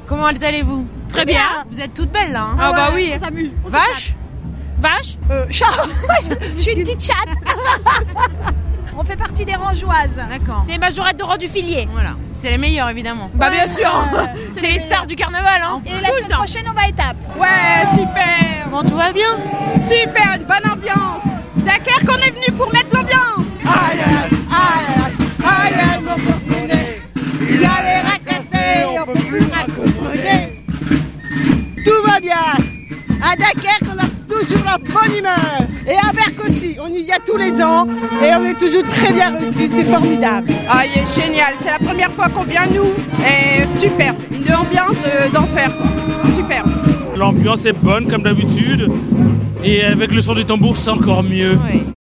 Comment allez-vous? Très bien. Vous êtes toutes belles là, hein? Ah bah oui. On s'amuse. Vache? Vache? Chat. Je suis une petite chatte. On fait partie des Rangeoises. D'accord. C'est les majorettes de du Filier. Voilà. C'est les meilleures évidemment. Bah bien Ouais, sûr. c'est C'est les stars du carnaval, hein. Et la Tout le semaine temps. prochaine, on va à Étaples. Ouais, super. Bon, tout va bien? Super, une bonne ambiance. Dunkerque, on est venu pour mettre l'ambiance. Aïe, aïe, aïe, aïe, aïe, mon porte-monnaie. Il a les reins cassés, on peut plus raccommoder. Tout va bien. À Dunkerque, on a toujours la bonne humeur. Et à Berck aussi, on y vient tous les ans et on est toujours très bien reçus, c'est formidable. Ah, il est génial. C'est la première fois qu'on vient, nous. Et super. Une ambiance d'enfer, quoi. Super. L'ambiance est bonne comme d'habitude et avec le son du tambour c'est encore mieux. Oui.